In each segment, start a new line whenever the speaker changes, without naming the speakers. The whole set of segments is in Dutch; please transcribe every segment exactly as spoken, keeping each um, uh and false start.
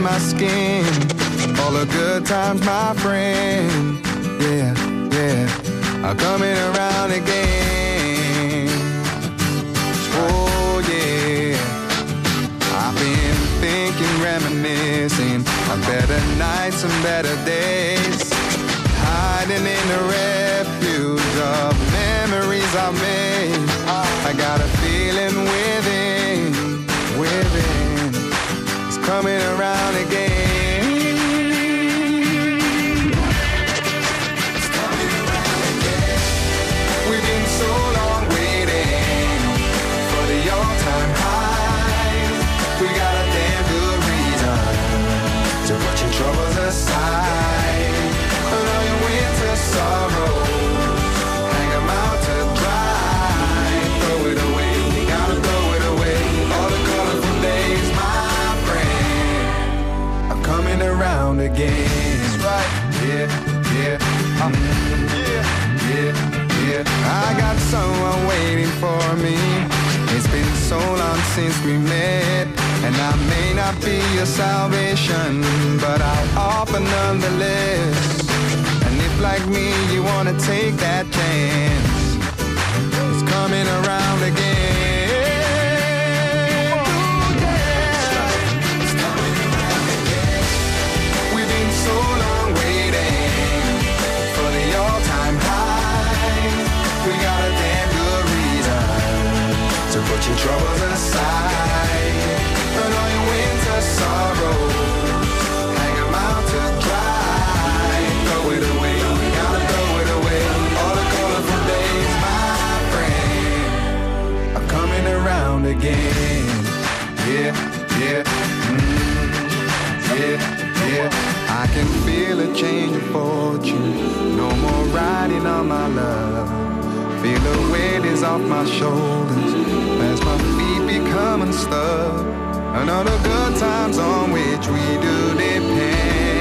my skin. All the good times, my friend. Yeah, yeah, are coming around again. Oh yeah, I've been thinking, reminiscing of better nights and better days. Hiding in the refuge of memories I made. I got a feeling within, within, it's coming around again. It's coming around again. We've been so long waiting for the all-time high. We got a damn good reason to put your troubles aside. Put all your winter sorrows, hang them out to dry. Throw it away, you gotta throw it away. All the colorful days, my friend, are coming around again. That's right, yeah, yeah, um, yeah, yeah, yeah. I got someone waiting for me. It's been so long since we met, and I may not be your salvation, but I'll offer nonetheless. Like me, you wanna take that chance. It's coming around again. Ooh, yeah. It's coming around again. We've been so long waiting for the all-time high. We got a damn good reason to put your troubles aside. Put all your winter sorrows, hang them out to dry. Throw it away. Around again, yeah, yeah, mm, yeah, yeah. I can feel a change of fortune. No more riding on my love. Feel the weight is off my shoulders as my feet become unstuck. Another good times on which we do depend.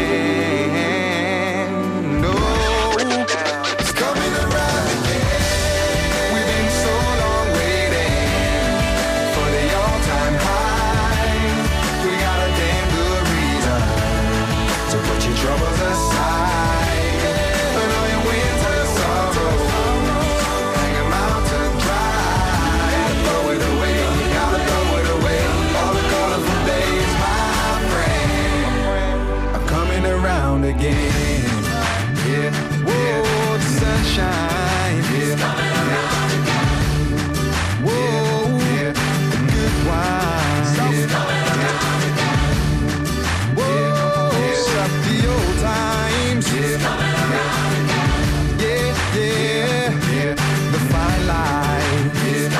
Oh, it's coming around again. We've been so long waiting for the all-time high. We got a damn good reason to put your troubles aside. Put all your winter sorrows, hang them out to dry. Throw it away, you gotta throw it away. All the colorful days, my friend, are coming around again. Yeah, yeah, the sunshine, yeah, yeah. Whoa, yeah, the good wine, yeah, yeah. Whoa, yeah, the old times, yeah, yeah, yeah, yeah, the fine line, yeah,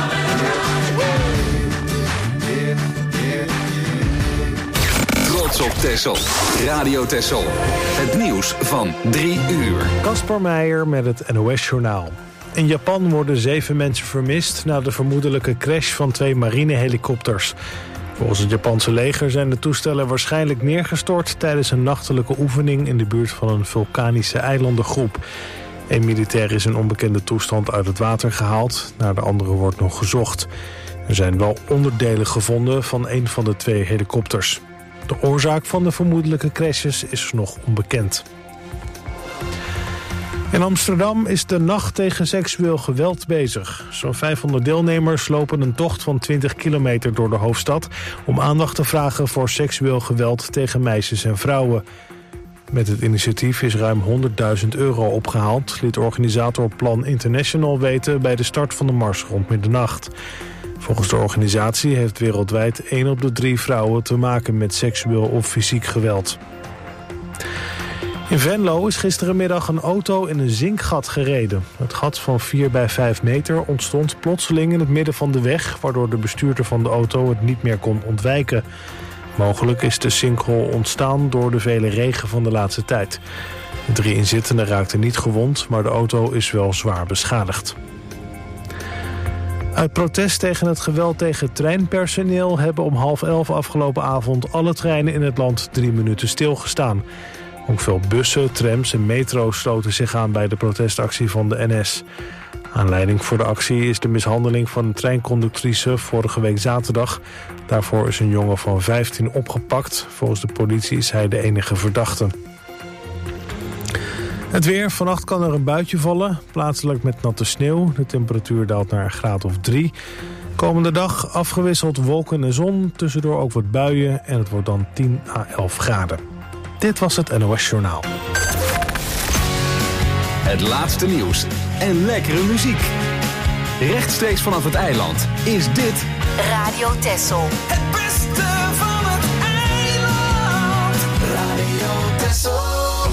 yeah, yeah, yeah.
Trots op Texel. Radio Texel. Het nieuws van drie uur.
Kasper Meijer met het N O S-journaal. In Japan worden zeven mensen vermist na de vermoedelijke crash van twee marinehelikopters. Volgens het Japanse leger zijn de toestellen waarschijnlijk neergestort tijdens een nachtelijke oefening in de buurt van een vulkanische eilandengroep. Een militair is in onbekende toestand uit het water gehaald, naar de andere wordt nog gezocht. Er zijn wel onderdelen gevonden van een van de twee helikopters. De oorzaak van de vermoedelijke crashes is nog onbekend. In Amsterdam is de Nacht tegen seksueel geweld bezig. Zo'n vijfhonderd deelnemers lopen een tocht van twintig kilometer door de hoofdstad om aandacht te vragen voor seksueel geweld tegen meisjes en vrouwen. Met het initiatief is ruim honderdduizend euro opgehaald, liet organisator Plan International weten bij de start van de mars rond middernacht. Volgens de organisatie heeft wereldwijd één op de drie vrouwen te maken met seksueel of fysiek geweld. In Venlo is gisterenmiddag een auto in een zinkgat gereden. Het gat van vier bij vijf meter ontstond plotseling in het midden van de weg, waardoor de bestuurder van de auto het niet meer kon ontwijken. Mogelijk is de sinkhole ontstaan door de vele regen van de laatste tijd. De drie inzittenden raakten niet gewond, maar de auto is wel zwaar beschadigd. Uit protest tegen het geweld tegen treinpersoneel hebben om half elf afgelopen avond alle treinen in het land drie minuten stilgestaan. Ook veel bussen, trams en metro's sloten zich aan bij de protestactie van de N S. Aanleiding voor de actie is de mishandeling van een treinconductrice vorige week zaterdag. Daarvoor is een jongen van vijftien opgepakt. Volgens de politie is hij de enige verdachte. Het weer. Vannacht kan er een buitje vallen. Plaatselijk met natte sneeuw. De temperatuur daalt naar een graad of drie. Komende dag afgewisseld wolken en zon. Tussendoor ook wat buien. En het wordt dan tien à elf graden. Dit was het N O S Journaal.
Het laatste nieuws en lekkere muziek. Rechtstreeks vanaf het eiland is dit
Radio Texel.
Het beste van het eiland. Radio Texel.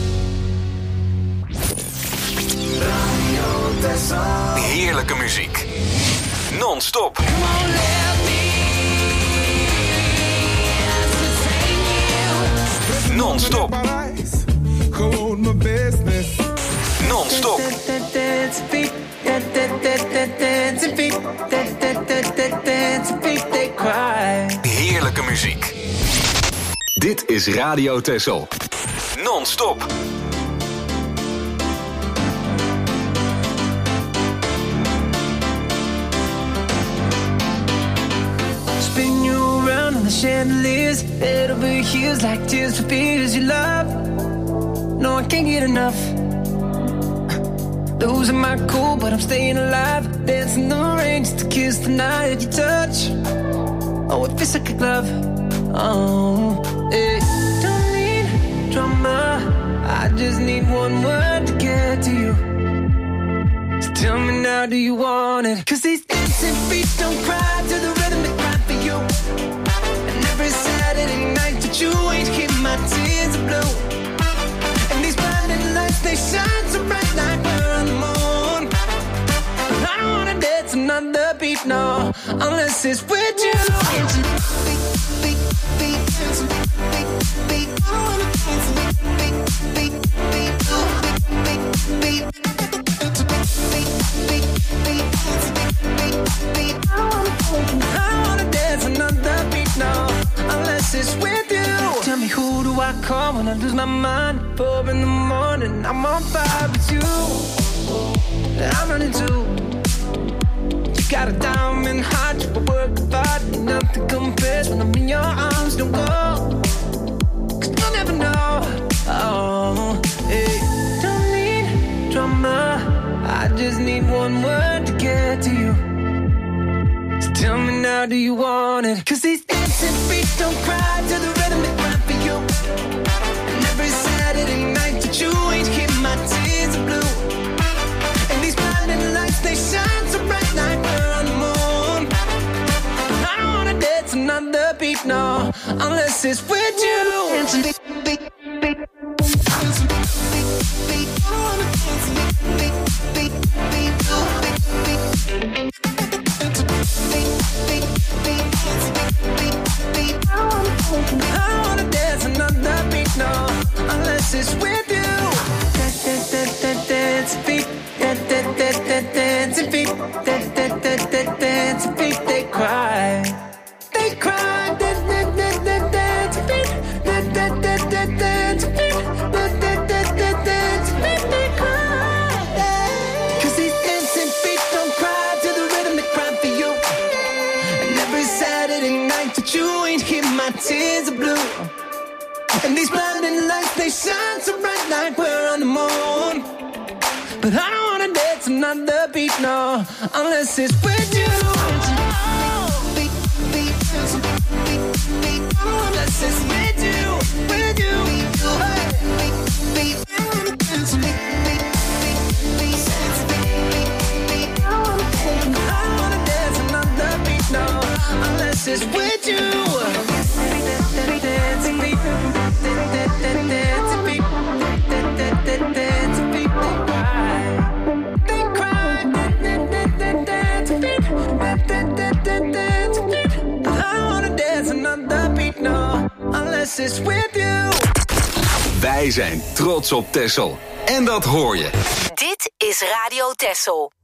Radio Texel.
heerlijke muziek. Non-stop. Non-stop.
Gewoon mijn business.
Non-stop. Heerlijke muziek. Dit is Radio Texel. Non-stop.
Spin you around on the chandeliers, head over heels like tears for fears you love. No, I can't get enough. Losing my cool, but I'm staying alive. Dancing the rain just to kiss the night you touch. Oh, it feels like a glove. Oh, hey. Don't need drama. I just need one word to get to you. So tell me now, do you want it? 'Cause these dancing feet don't cry to the rhythm they cry for you. And every Saturday night that you ain't keep my tears blue. And these blinding lights, they shine so bright like we're on the moon. I don't wanna dance another beat, no, unless it's with you. I wanna dance another beat, no, unless it's with you. Tell me, who do I call when I lose my mind? Four in the morning, I'm on fire with you. I'm running too. You got a diamond heart, you work hard, nothing compares when I'm in your arms. Don't go, 'cause you'll never know. Oh, hey. Don't need drama, I just need one word to get to you. So tell me now, do you want it? 'Cause these dancing feet don't cry to the rhythm they cry for you. And every Saturday night that you ain't keep my tears blue. And these blinding lights, they shine so bright like we're on the moon. I don't wanna dance another beat, no, unless it's with you. Dancing beat, beat, beat. Dancing beat, beat, beat. I wanna dance beat, beat, beat, beat, beat, beat. I wanna dance another beat, no, unless it's with you. Dance beat, dance beat, dance beat. They cry, they cry. Dance beat, dance beat, they cry. 'Cause these dancing feet don't cry to the rhythm they cry for you. And every Saturday night that you ain't keep my tears are blue. And these blinding lights, they shine so bright like we're on the moon. But I don't wanna dance another beat, no, unless it's with you. Beat, beat, beat, beat, unless it's with you, with you. Hey. Beat, beat, beat, beat, beat, beat. I wanna dance another beat, no, unless it's with you. Dancing beat, dancing beat, dancing beat, they cry, they cry, dancing beat, dancing beat. I wanna dance another beat, no, unless it's with you.
Wij zijn trots op Texel. En dat hoor je.
Dit is Radio Texel.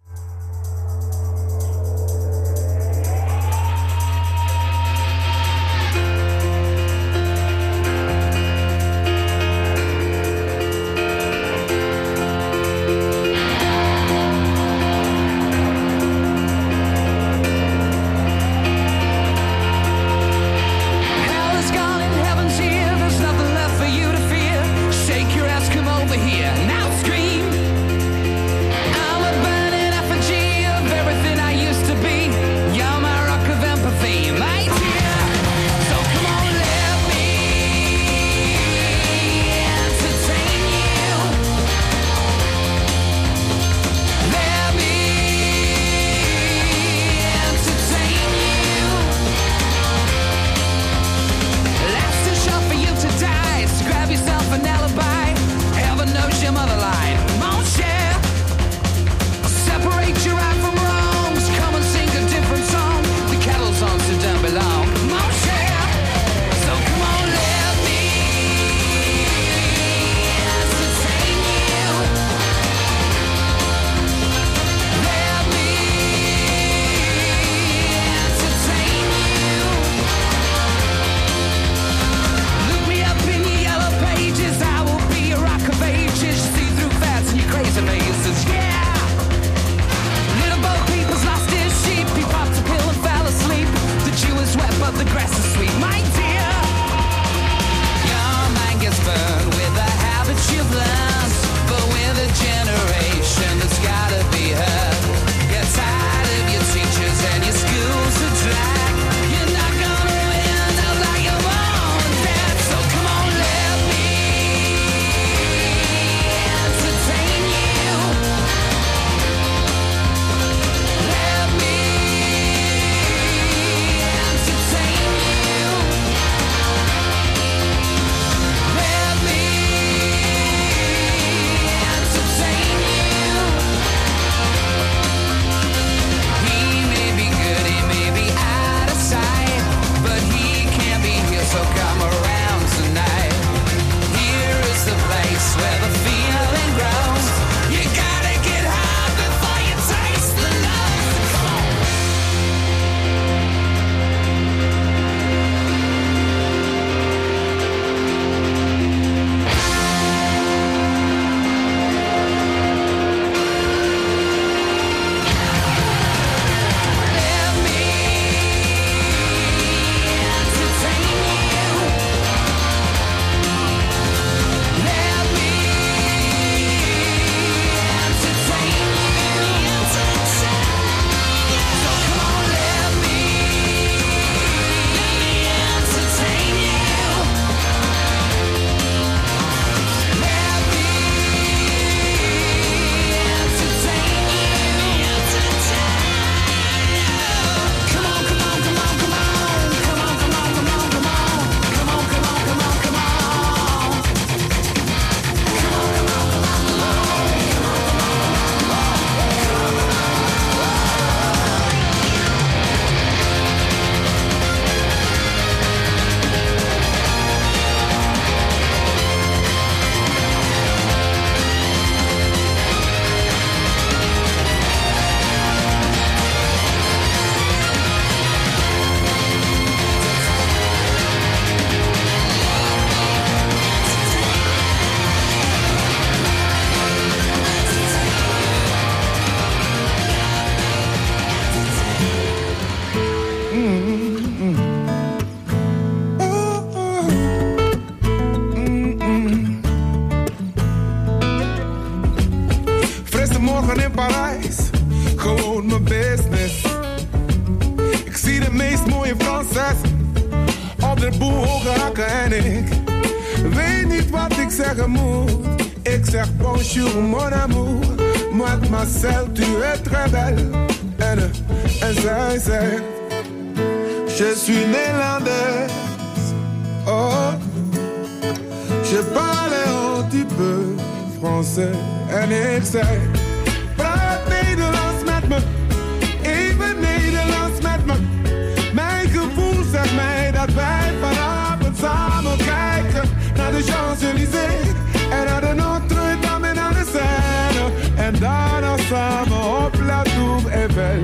zes op de boel hakken en ik weet niet wat ik zeggen moet. Ik zeg bonjour mon amour, mademoiselle tu es très belle. En, en zij zegt, je suis néerlandaise. Oh, je parle un petit peu français. En ik zeg, praat Nederlands met me, even Nederlands met me. Mijn gevoel zegt mij dat wij vanavond samen kijken naar de Champs-Élysées en naar de Notre-Dame en naar de Seine. En daarna samen op La Tour Eiffel.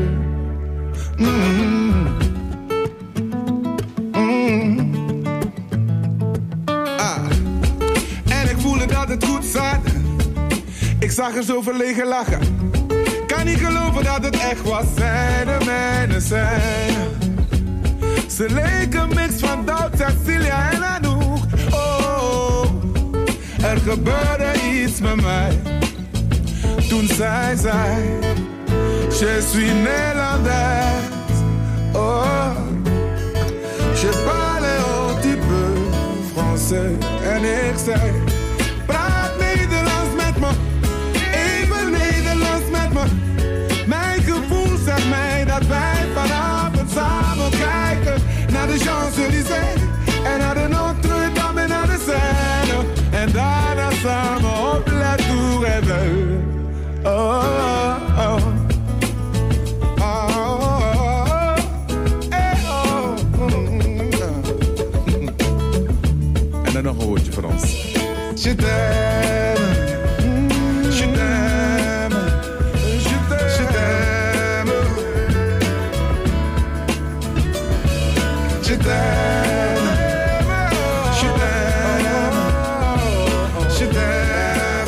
Mm. Mm. Ah. En ik voelde dat het goed zat. Ik zag er zo verlegen lachen. Kan niet geloven dat het echt was. Zij de mijne zijn. Ze leken een mix van Doubt, Cecilia en Anouk. Oh, er gebeurde iets met mij. Toen zij zei, je suis néerlandaise. Oh, je parle un petit peu français. En ik zei, praat Nederlands met me, even Nederlands met me. Mijn gevoel zegt mij dat wij vanavond samen kijken naar de Champs-Élysées en naar de Notre-Dame en naar de Seine. En daarna samen op La Tour Eiffel. Oh, oh, oh. Oh, oh, oh. Eh, oh. En dan nog een woordje voor ons. Je t'aime, je t'aime, je t'aime, je t'aime, je t'aime, je t'aime.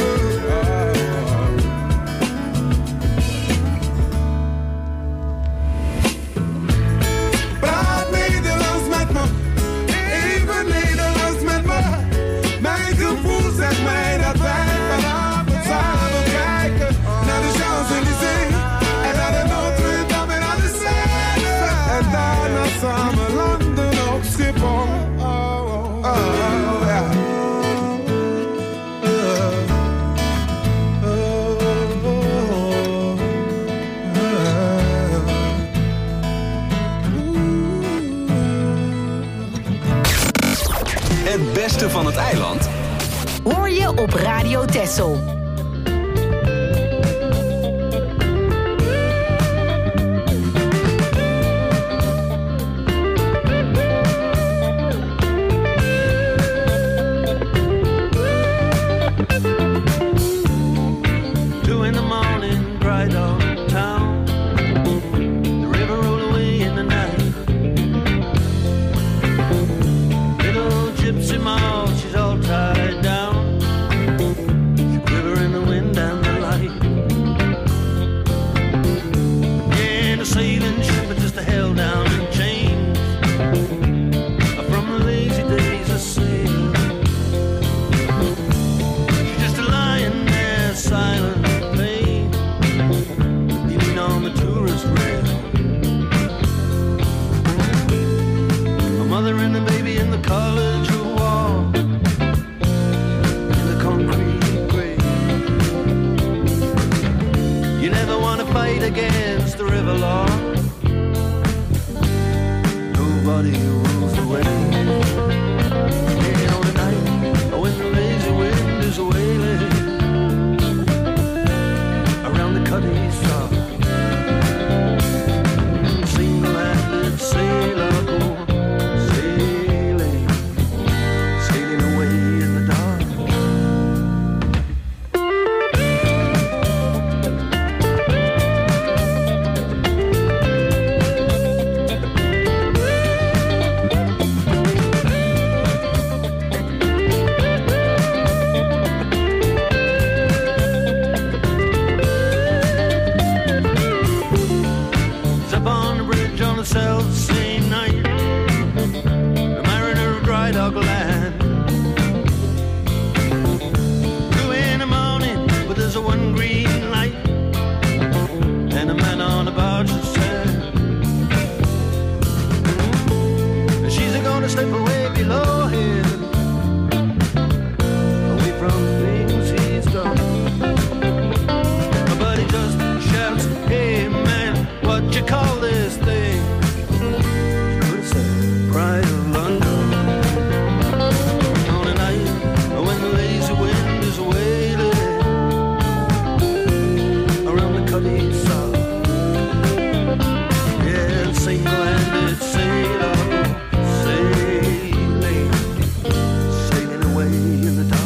Praat Nederlands met me, even Nederlands met me. Mijn gevoel zegt mij dat wij vanavond samen kijken naar de Champs-Élysées en naar de Notre-Dame en naar de Seine. En daarna samen landen op Schiphol. Oh, oh, oh, oh, ja.
Het beste van het eiland
Hoor je op Radio Texel.
Two in the morning, bright on town. The river rolled away in the night. Little gypsy moth, she's all tied down. She quiver in the wind and the light. Yeah, the sailing ship is just a held down in chains from the lazy days of sail. She's just a lying there, silent pain, leaning on the tourist rail. A mother and a baby in the college wall, in the concrete grave. You never want to fight against the river law. Nobody rules the waves. And on the night when the lazy wind is wailing around the cutty saw, single-handed sailor go sailing, sailing away in the dark. away in the dark.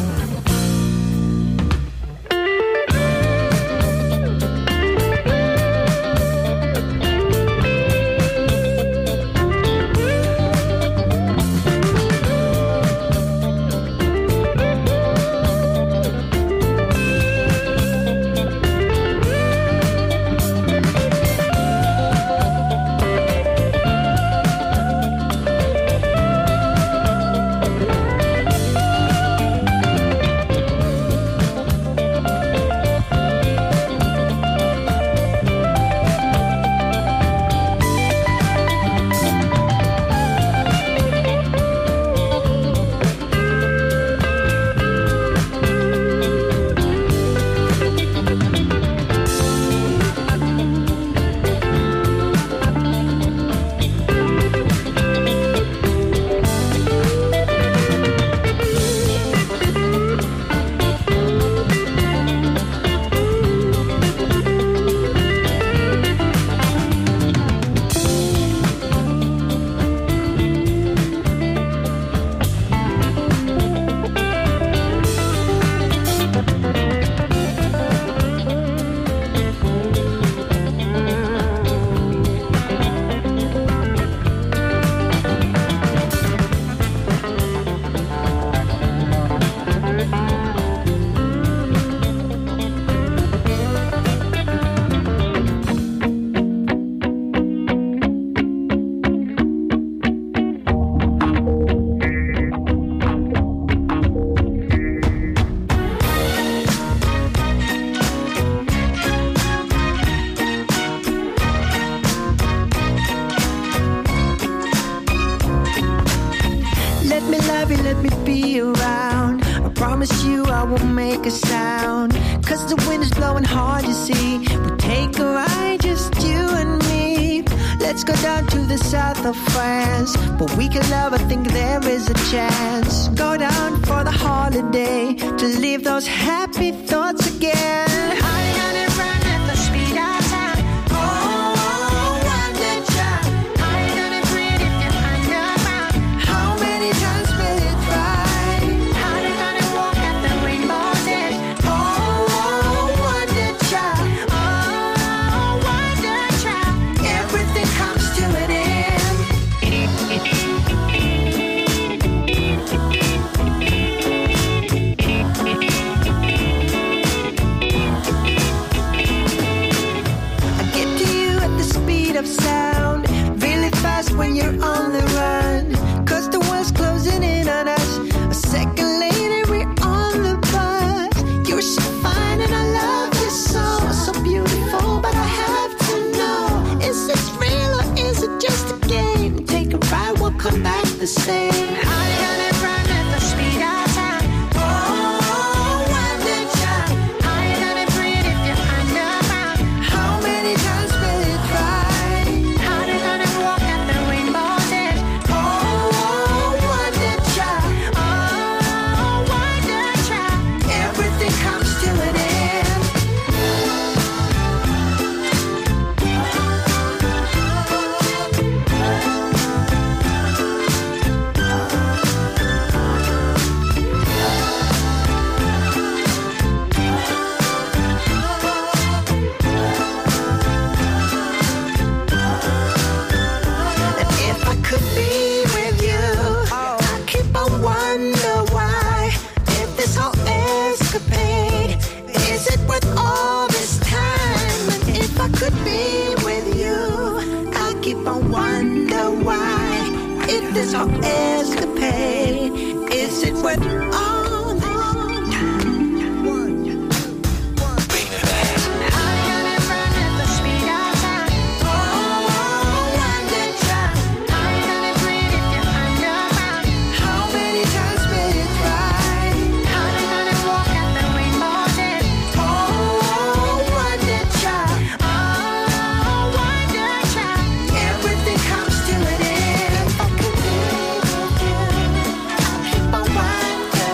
Everything comes to an end. If I could be with you, I'll keep on wondering.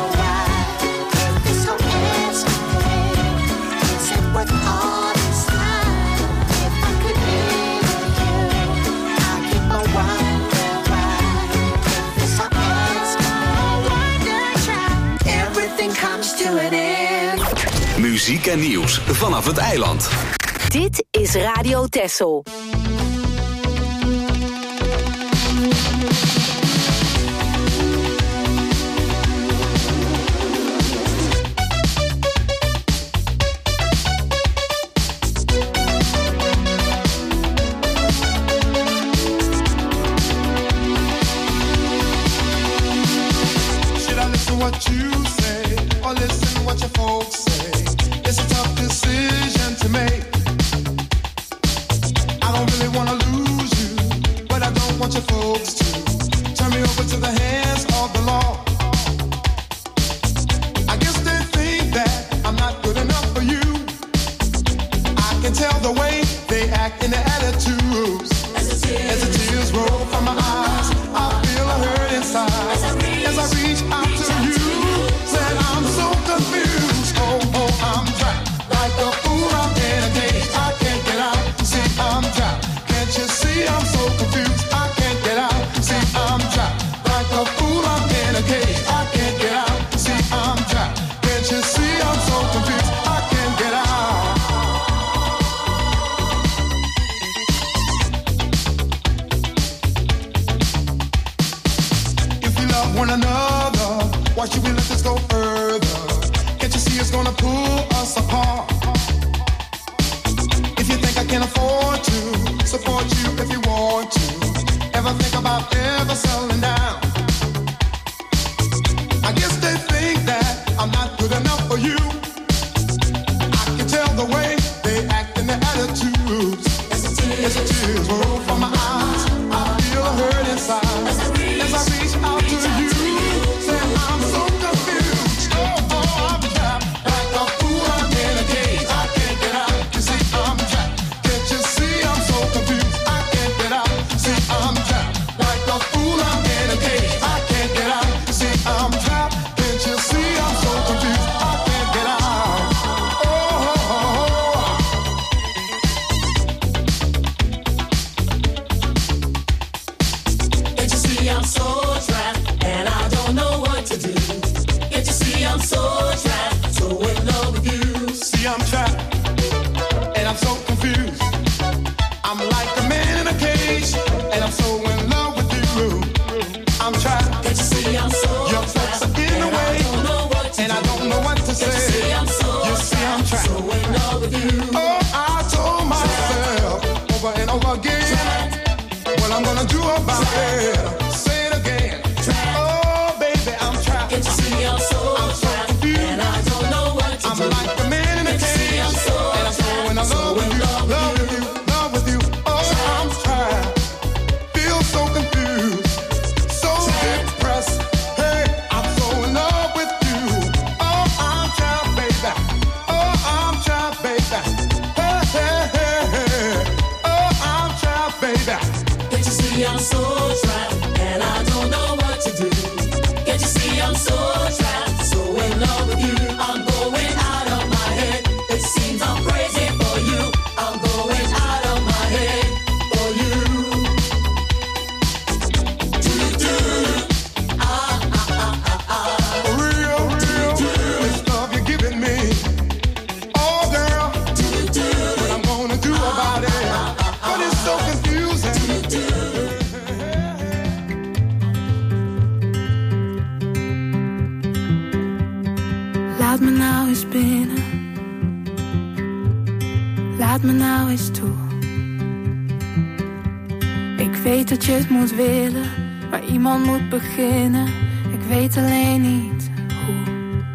fill it in.
Muziek en nieuws vanaf het eiland.
Dit is Radio Texel.
What you say, or listen what your folks say. It's a tough decision to make. I don't really wanna lose you, but I don't want your folks to turn me over to the hands of the law. I guess they think that I'm not good enough for you. I can tell the way they act in their attitudes. As the tears, As the tears roll from my eyes, I feel a hurt inside. As I reach, As I reach out to you. I'm so confused, oh, oh, I'm trapped. Like a fool, I'm in a cage, I can't get out. See, I'm trapped. Can't you see I'm so confused? I can't get out. See, I'm trapped. Like a fool, I'm in a cage, I can't get out. See, I'm trapped. Can't you see I'm so confused? I can't get out. If you love one another, why should we let this go further? Can't you see it's gonna pull us apart? If you think I can afford to support you if you want to, ever think about ever settling down? I guess they think that I'm not good enough for you. I can tell the way they act in their attitudes. As the tears, As the tears roll from my eyes, I feel a hurt inside. As I reach, As I reach out to you. I'm so confused, oh, oh, I'm trapped. Like a fool, I'm in a cage, I can't get out. You see, I'm trapped. Can't you see I'm so confused? I can't get out. See, I'm trapped. Like a fool, I'm in a cage, I can't get out. You see, I'm trapped. Can't you see I'm so confused? I can't get out. Oh, oh, oh, oh. Can't you see I'm so trapped? And I don't know what to do. Can't you see I'm so trapped, so in love with you? See I'm trapped, and I'm so confused. I'm like a man in a cage, and I'm so in love with you. I'm trapped. Can't you see I'm so Your folks are in the way, and I don't know what to say. You see I'm so You see I'm trapped, so in love with you. Oh, I told myself over and over again what I'm gonna do about it. Say it again. Oh, baby, I'm trapped. Can't you see I'm so I'm so confused, and I don't know what to I'm do. I'm like the man in a cage, I'm so and I'm so in love with you, love with you, love with you. Oh, I'm trapped. Feel so confused, so depressed. Hey, I'm so in love with you. Oh, I'm trapped, baby. Oh, I'm trapped, baby. Hey, hey, hey, hey. Oh, I'm trapped, baby. Can't you see I'm so trapped, and I don't know what to do. Can't you see I'm so trapped, so in love with you? I'm going out of my head. It seems I'm crazy for you. I'm going out of my head for you. Do-do. Ah, ah, ah, ah, ah. Real, real, this love you're giving me. Oh, girl, do-do. What I'm gonna do about it? But it's so confusing. Do-do.
Laat me nou eens binnen. Laat me nou eens toe. Ik weet dat je het moet willen, maar iemand moet beginnen. Ik weet alleen niet hoe.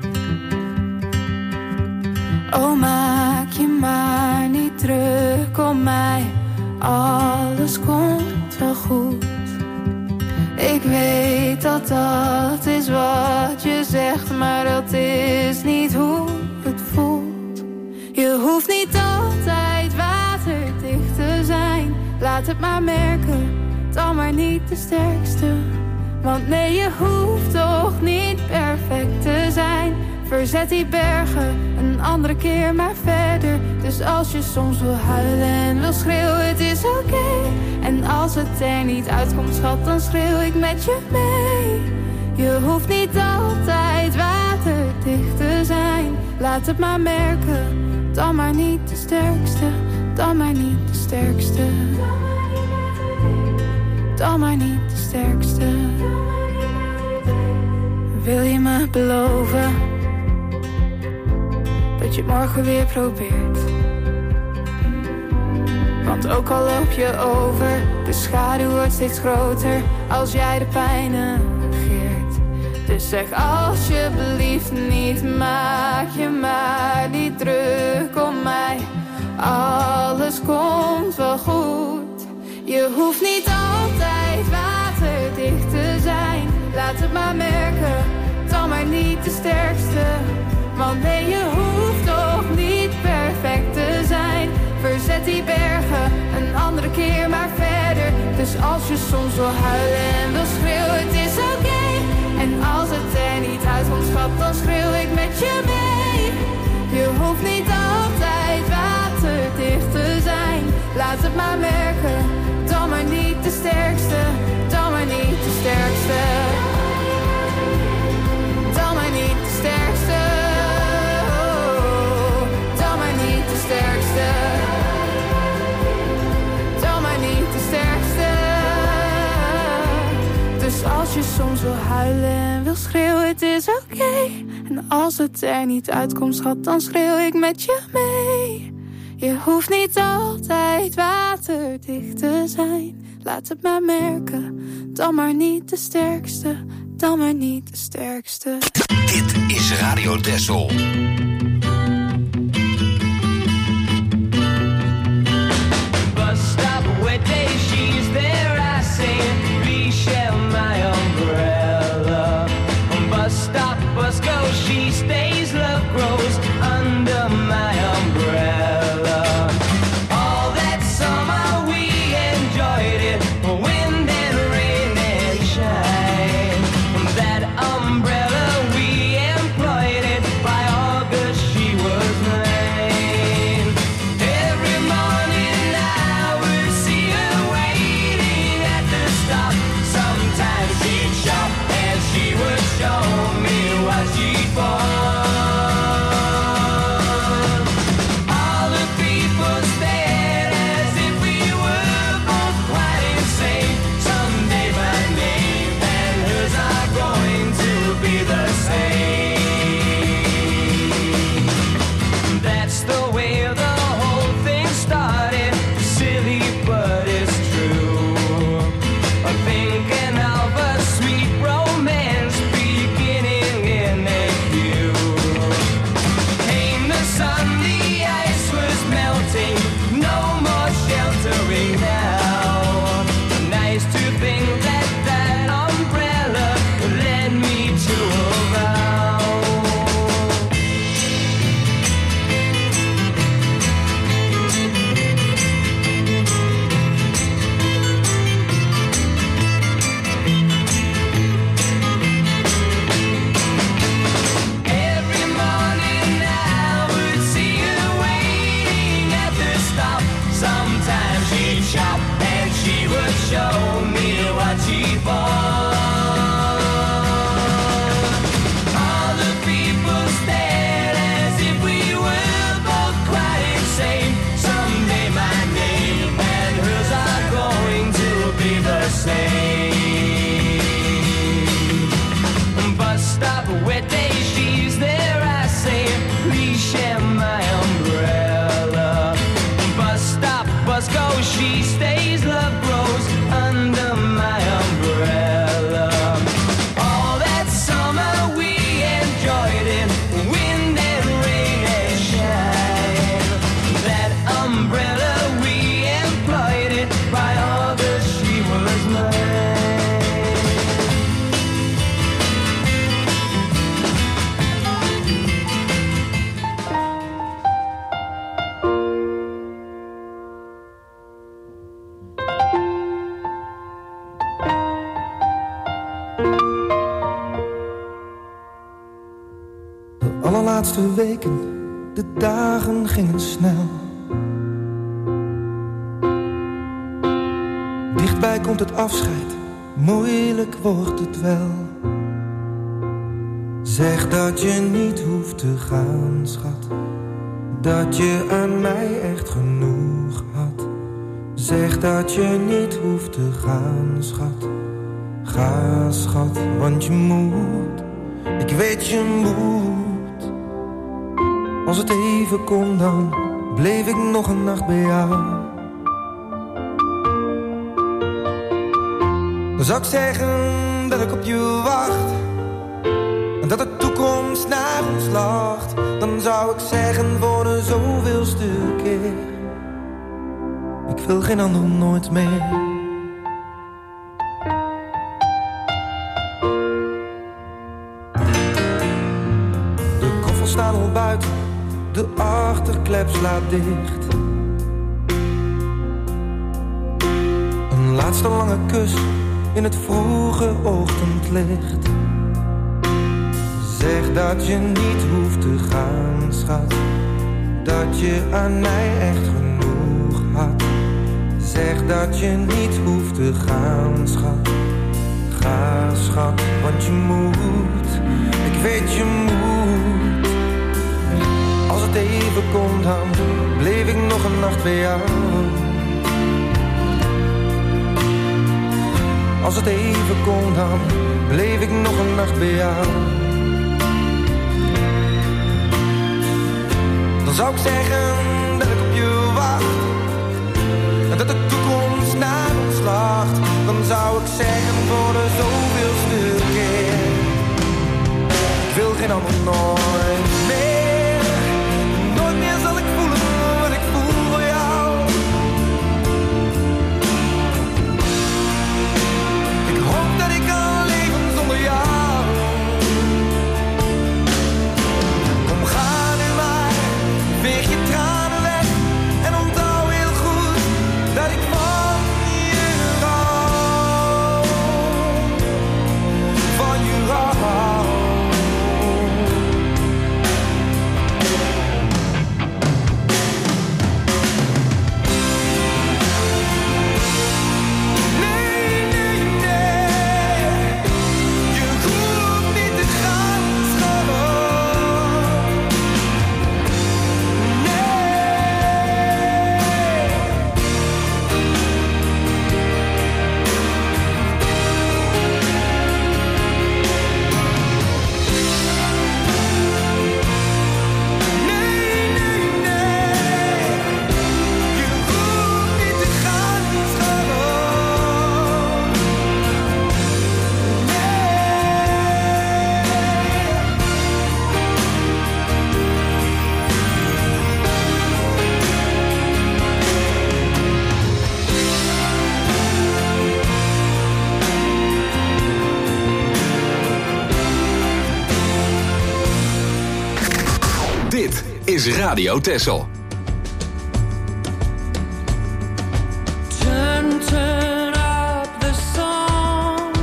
Oh, maak je maar niet druk om mij. Alles komt wel goed. Ik weet dat dat is wat je zegt, maar dat is niet hoe het voelt. Je hoeft niet altijd waterdicht te zijn. Laat het maar merken, dan maar niet de sterkste. Want nee, je hoeft toch niet perfect te zijn. Verzet die bergen, een andere keer maar verder. Dus als je soms wil huilen en wil schreeuwen, het is oké. Okay. En als het er niet uitkomt, schat, dan schreeuw ik met je mee. Je hoeft niet altijd waterdicht te zijn. laat het maar merken. Dan maar niet de sterkste, dan maar niet de sterkste. Dan maar niet de sterkste. Wil je me beloven dat je het morgen weer probeert? Want ook al loop je over, de schaduw wordt steeds groter als jij de pijn negeert. Dus zeg alsjeblieft niet, maak je maar niet druk om mij. Alles komt wel goed. Je hoeft niet altijd waterdicht te zijn. Laat het maar merken, dan maar niet de sterkste. Want nee, je hoeft toch niet perfect te zijn. Verzet die bergen, een andere keer maar verder. Dus als je soms wil huilen en wil schreeuwen, het is oké. Okay. En als het er niet uitkomt, schat, dan schreeuw ik met je mee. Je hoeft niet altijd waterdicht te zijn. Laat het maar merken, dan maar niet de sterkste. Dan maar niet de sterkste. Dan maar niet de sterkste. Oh, dan maar niet de sterkste. Dan maar niet de sterkste. Dus als je soms wil huilen en wil schreeuwen, het is oké. Okay. En als het er niet uitkomt, schat, dan schreeuw ik met je mee. Je hoeft niet altijd waterdicht te zijn. Laat het maar merken, dan maar niet de sterkste. Dan maar niet de sterkste.
Dit is Radio Texel.
Bus stop, wet day, she's there, I say, please share my umbrella. Bus stop, bus go, she stays, love grows under my umbrella. All that summer we enjoyed it, wind and rain and shine. That umbrella we employed it, by August she was mine. Every morning I would see her waiting at the stop. Sometimes she'd shop and she would show me what she'd bought. All the people stared as if we were both quite insane. Someday my name and hers are going to be the same. That's the way the whole thing started. Silly, but it's true. I'm thinking of a sweet romance beginning in a queue. Came the sun, the ice was melting. No more sheltering now. Nice to think that that umbrella led me to a vow. Every morning I would see her waiting at the stop. Sometimes she'd shop and she would show me what she bought. All the people stared as if we were both quite insane. Someday my name and hers are going to be the same. Bus stop, wet day, she's there, I say, please share my umbrella. Bus stop, bus go, she stays, love grows under my umbrella. All that summer we enjoyed it, wind and rain and shine. That umbrella we employed it, by August she was mine.
De allerlaatste weken, de dagen gingen snel. Dichtbij komt het afscheid, moeilijk wordt het wel. Zeg dat je niet hoeft te gaan, schat. Dat je aan mij echt genoeg had. Zeg dat je niet hoeft te gaan, schat. Ga, schat, want je moet. Ik weet je moet. Als het even kon, dan bleef ik nog een nacht bij jou. Dan zou ik zeggen dat ik op je wacht. En dat de toekomst naar ons lacht. Dan zou ik zeggen voor de zoveelste keer. Ik wil geen ander nooit meer. De koffers staan al buiten. De achterklep slaat dicht. Een laatste lange kus in het vroege ochtendlicht. Zeg dat je niet hoeft te gaan, schat. Dat je aan mij echt genoeg had. Zeg dat je niet hoeft te gaan, schat. Ga, schat, want je moet. Ik weet je moet. Als het even kon, dan bleef ik nog een nacht bij jou. Als het even kon, dan bleef ik nog een nacht bij jou. Dan zou ik zeggen dat ik op je wacht. En dat de toekomst naar ons lacht. Dan zou ik zeggen voor de zoveelste keer. Ik wil geen ander nooit meer. Nooit meer zal ik voelen wat ik voel voor jou. Ik hoop dat ik kan leven zonder jou. Kom, ga nu maar. Veeg je tranen weg en onthoud heel goed dat ik van je hou. Van je hou. Nee, nee, nee. Je hoeft niet te gaan, schat.
Dit is Radio Texel.
Turn, turn up the song.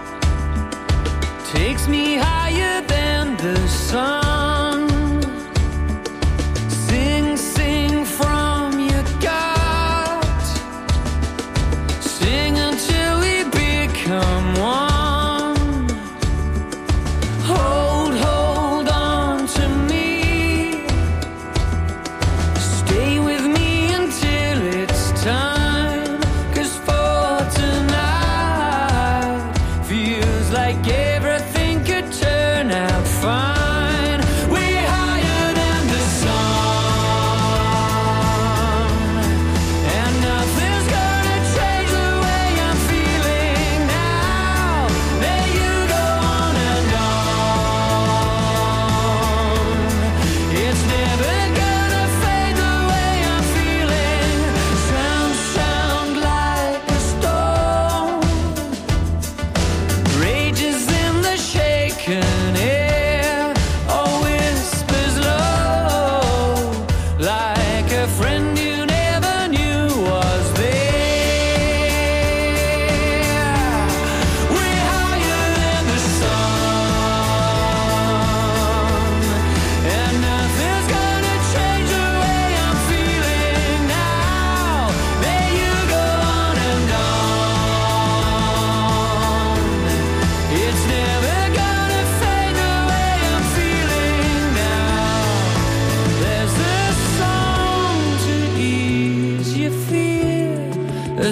Takes me higher than the sun. Sing, sing from your gut. Sing until we become one. Hold, hold on to me.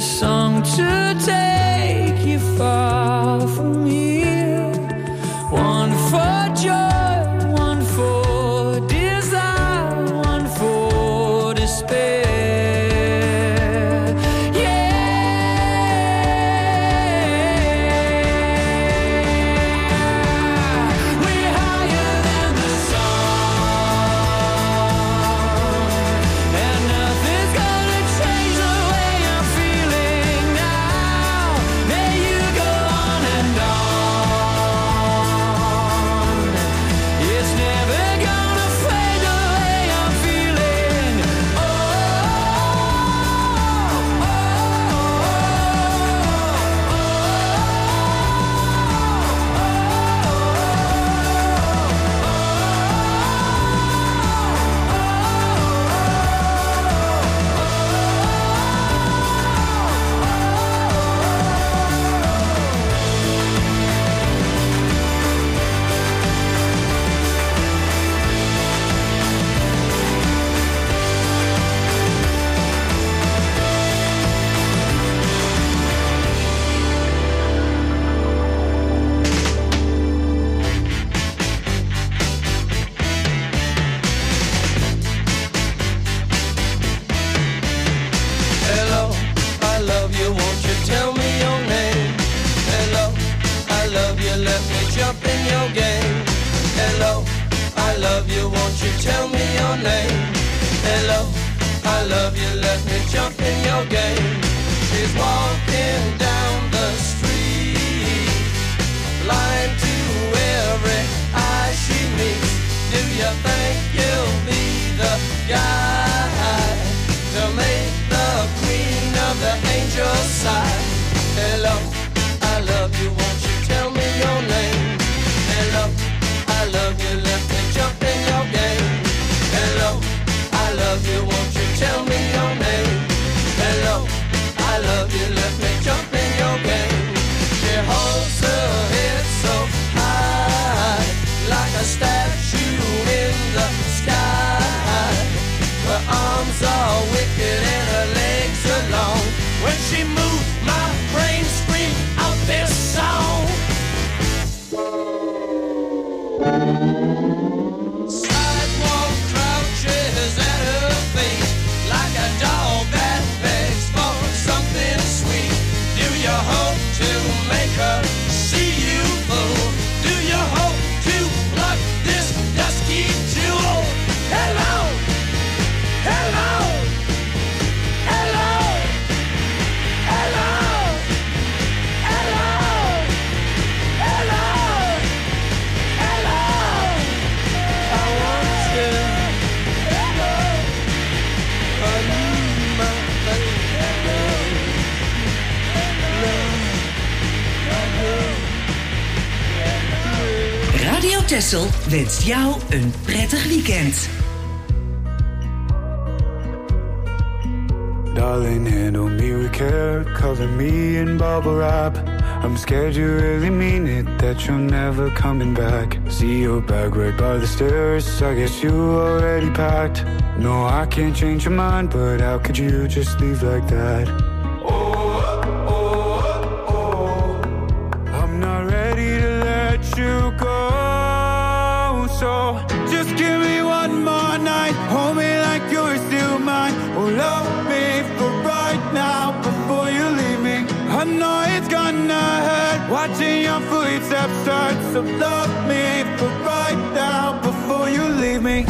a song to take you far from here. One for joy, one for desire, one for despair.
Texel wenst jou een prettig weekend.
Darling, handle me with care, cover me in bubble wrap. I'm scared you really mean it, that you're never coming back. See your bag right by the stairs, I guess you already packed. No, I can't change your mind, but how could you just leave like that? Oh, oh, oh, I'm not ready to let you go. So just give me one more night, hold me like you're still mine. Oh, love me for right now before you leave me. I know it's gonna hurt watching your footsteps start. So love me for right now before you leave me.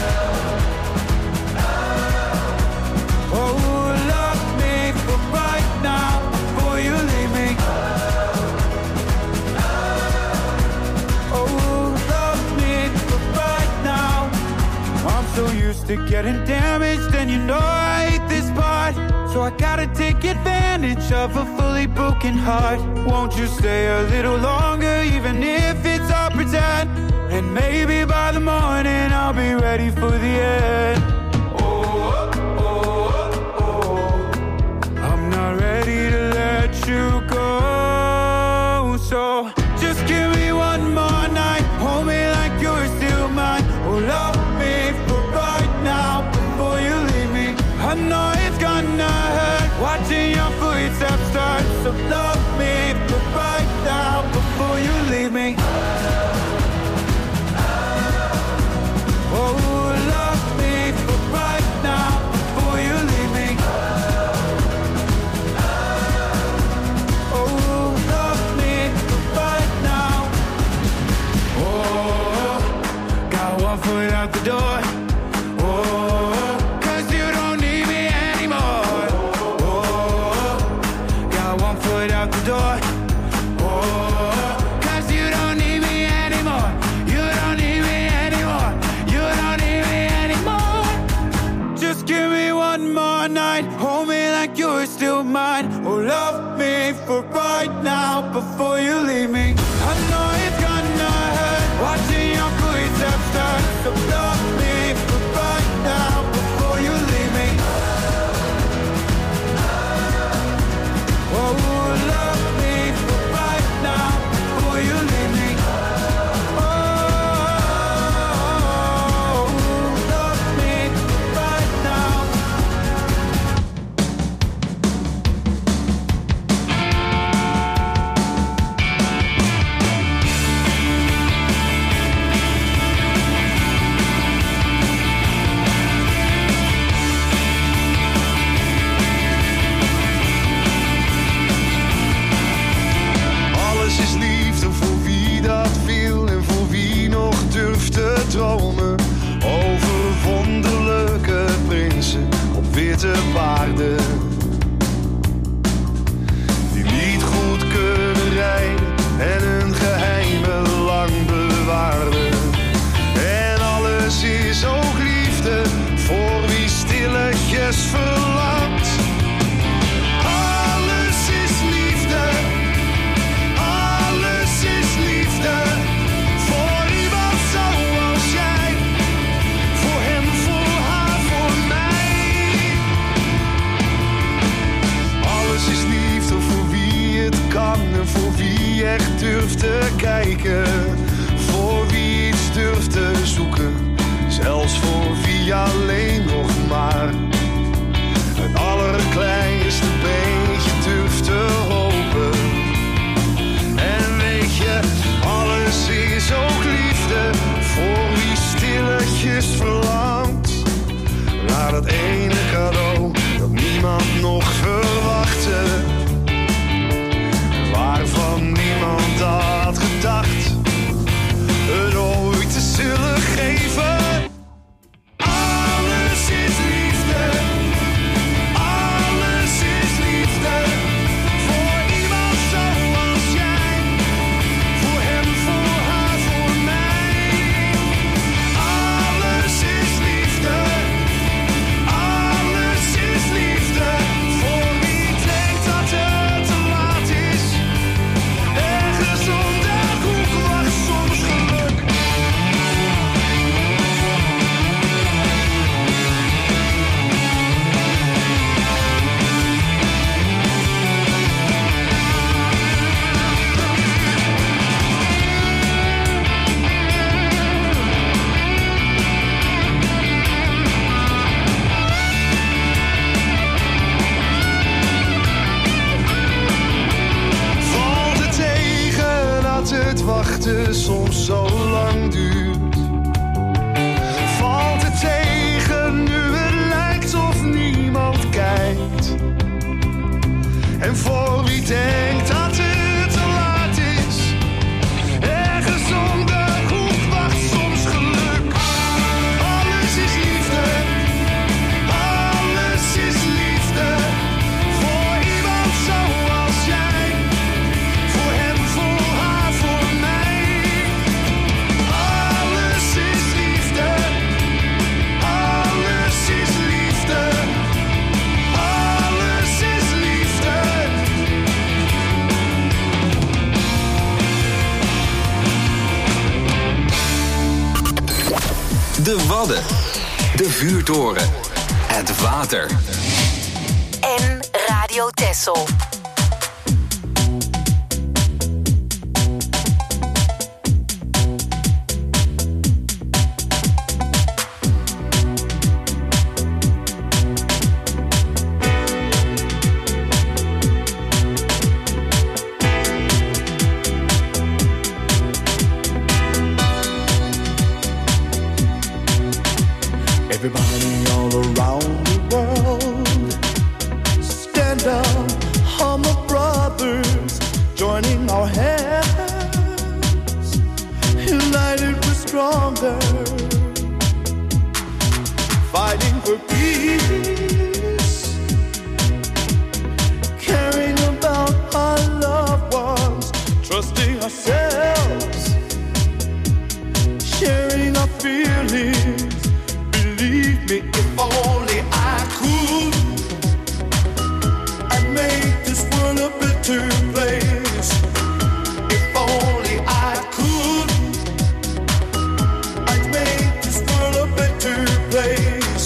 Oh, love me for right now before you leave me. So used to getting damaged, and you know I hate this part. So I gotta take advantage of a fully broken heart. Won't you stay a little longer, even if it's all pretend? And maybe by the morning I'll be ready for the end. Oh, oh, oh, oh. I'm not ready to let you go. So just give me one more night, hold me like you're still mine. Oh, love me for now before you leave me. I know it's gonna hurt watching your footsteps
So love me but right now before you leave me. Oh, love me but right now before you leave me. Oh, love me but right now. Oh, got one foot out the door. Oh, cause you don't need me anymore. Oh, got one foot out the door. Oh, cause you don't need me anymore. You don't need me anymore. You don't need me anymore. Just give me one more night. Hold me like you're still mine. Oh, love me for right now before you leave me. I know it's gonna hurt watching your footsteps turn. So love me for right now before you leave me. Oh, love me for right now before you leave me. Oh, love me right now.
Alles is liefde voor wie dat wil en voor wie nog durft te dromen. Over wonderlijke prinsen op witte paarden. Die niet goed kunnen rijden en hun geheimen lang bewaarden. En alles is ook liefde voor wie stilletjes verlangt. Alles is liefde. Alles is liefde voor iemand zoals jij. Voor hem, voor haar, voor mij. Alles is liefde voor wie het kan en voor wie echt durft te kijken. Voor wie iets durft te zoeken, zelfs voor wie alleen nog maar het allerkleinste beetje durft te hopen. En weet je, alles is ook liefde voor wie stilletjes verlangt naar dat ene cadeau dat niemand nog verwachtte. Waarvan niemand had gedacht het ooit te zullen geven. Alles is liefde. Alles is liefde voor iemand zoals jij. Voor hem, voor haar, voor mij. Alles is liefde. Alles is liefde voor wie denkt dat het te laat is. Ergens om de hoek wacht soms geluk. Valt het tegen dat het wachten soms zo lang duurt? Valt het tegen nu het lijkt of niemand kijkt? En voor wie denkt dat het te laat is, ergens om de hoek wacht soms geluk. Alles is liefde. Alles is liefde voor iemand zoals jij. Voor hem, voor haar, voor mij. Alles is liefde. Alles is liefde. Alles is liefde.
De Wadden. De Vuurtoren. Het water.
En Radio Texel.
Everybody all around the world, stand up, Hummer brothers, joining our hands, united we're stronger, fighting for peace, caring about our loved ones, trusting ourselves, sharing our feelings. Believe me, if only I could, I'd make this world a better place. If only I could, I'd make this world a better place.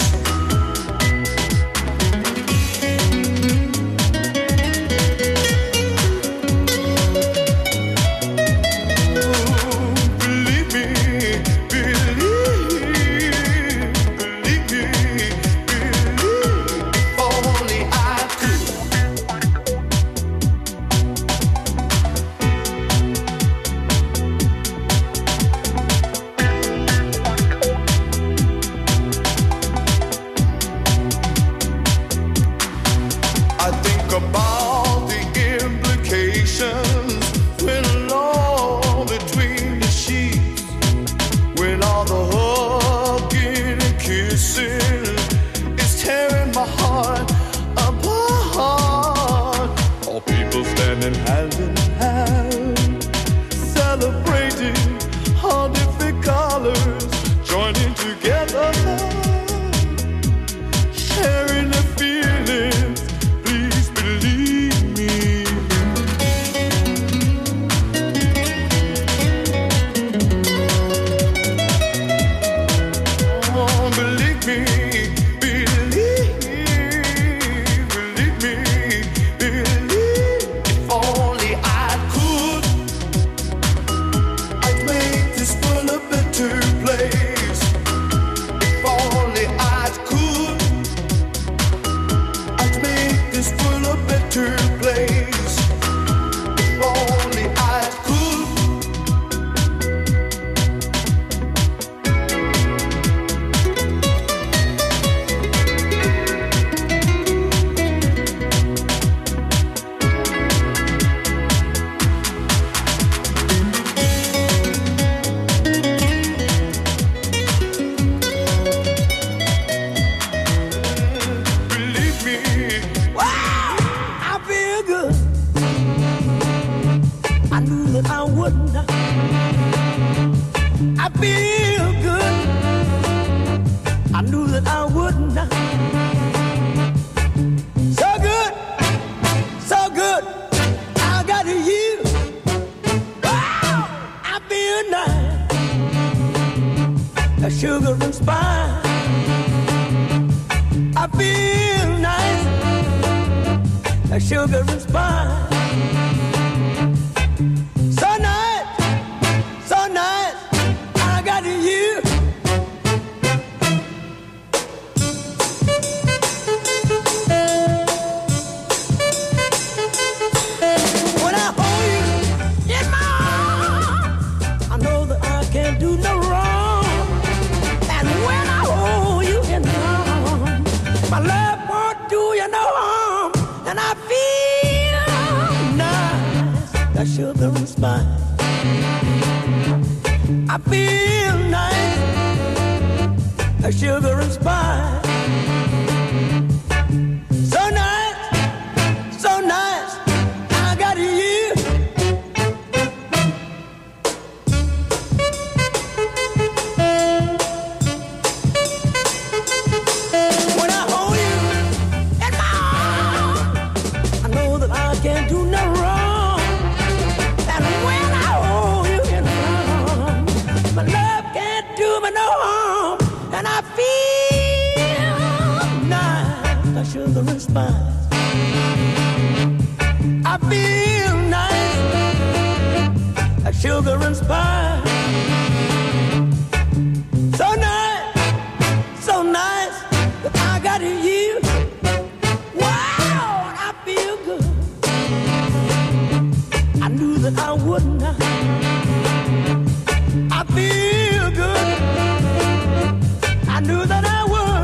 I feel good. I knew that I would.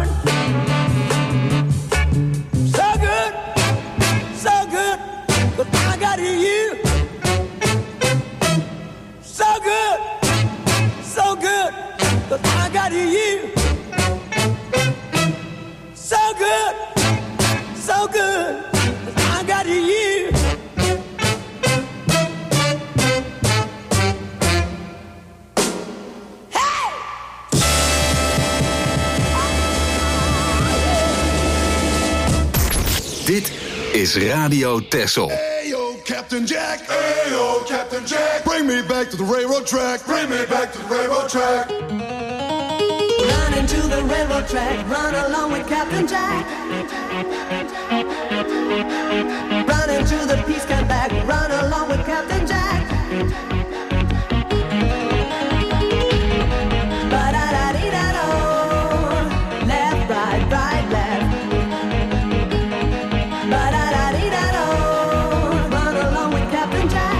Dit is Radio Texel.
Hey yo, Captain Jack. Hey yo, Captain Jack. Bring me back to the railroad track. Bring me back to the railroad track.
Run into the railroad track. Run along with Captain Jack. Run into the peace camp back. Run along with Captain Jack. Ba-da-da-dee-da-do. Left, right, right, left. Ba-da-da-dee-da-do. Run along with Captain Jack.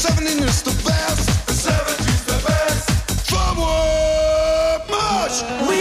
We